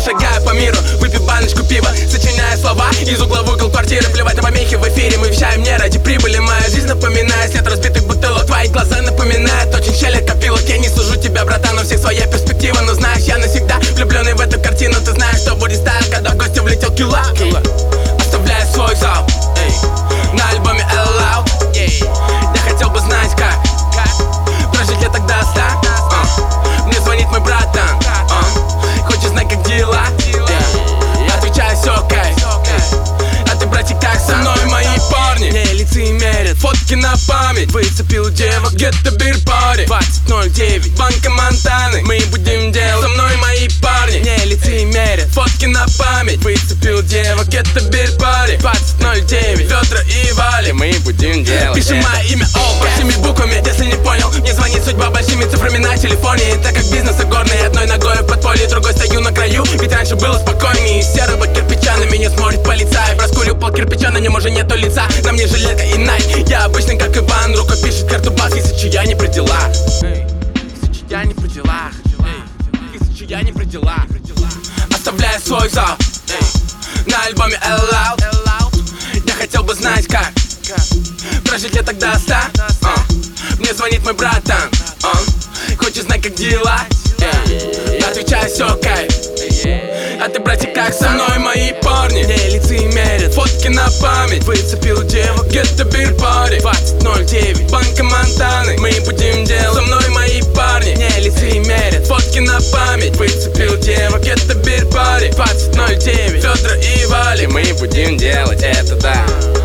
шагаю по миру, выпив баночку пива, сочиняя слова из угла в угол квартиры. Плевать на помехи в эфире, мы вещаем не ради прибыли. Моя жизнь напоминает след разбитых бутылок. Твои глаза напоминают очень щели копилок. Я не сужу тебя, братан, у всех своя перспектива. Но знаешь, я навсегда влюбленный в эту картину. Ты знаешь, что будет стайл, когда в гости влетел килла. Оставляя свой зал на альбоме Allow. Я хотел бы знать, как прожить лето до 100. Мне звонит мой братан, хочет знать, как дела. Отвечаю, все окей. А ты, братик, как со мной? Мои парни мне лицемерят, фотки на память. Выцепил девок, где-то бир-пари 20:09, банка Монтаны. Мы будем делать. Со мной мои парни мне лицемерят, фотки на память. Выцепил девок, где-то бир-пари 20:09, Федор и Вали. Мы будем делать. Пиши мое имя большими буквами. Если не понял, мне звонит судьба большими цифрами на телефоне. И так как бизнес горный, одной ногой в подполье, другой стою на краю. Ведь раньше было спокойнее. Из серого кирпича на меня смотрит полицай. Раскурил пол кирпича, на нем уже нету лица. На мне жилетка и Найк. Я обычный, как Иван, рукой пишет карту бас. Если чья не при делах, если чья не при делах, если чья не при делах. Оставляя свой зал на альбоме Allow. Я хотел бы знать, как прожить лето до 100. Мне звонит мой братан, хочет знать, как дела. Отвечаю, все окей. А ты, братик, как со мной? Мои парни мне лицемерят, фотки на память. Выцепил девок, где-то бир-пари 20:09, банка Монтаны. Мы будем делать. Со мной мои парни мне лицемерят, фотки на память. Выцепил девок, где-то бир-пари 20:09, Федор и Вали. Мы будем делать это, да.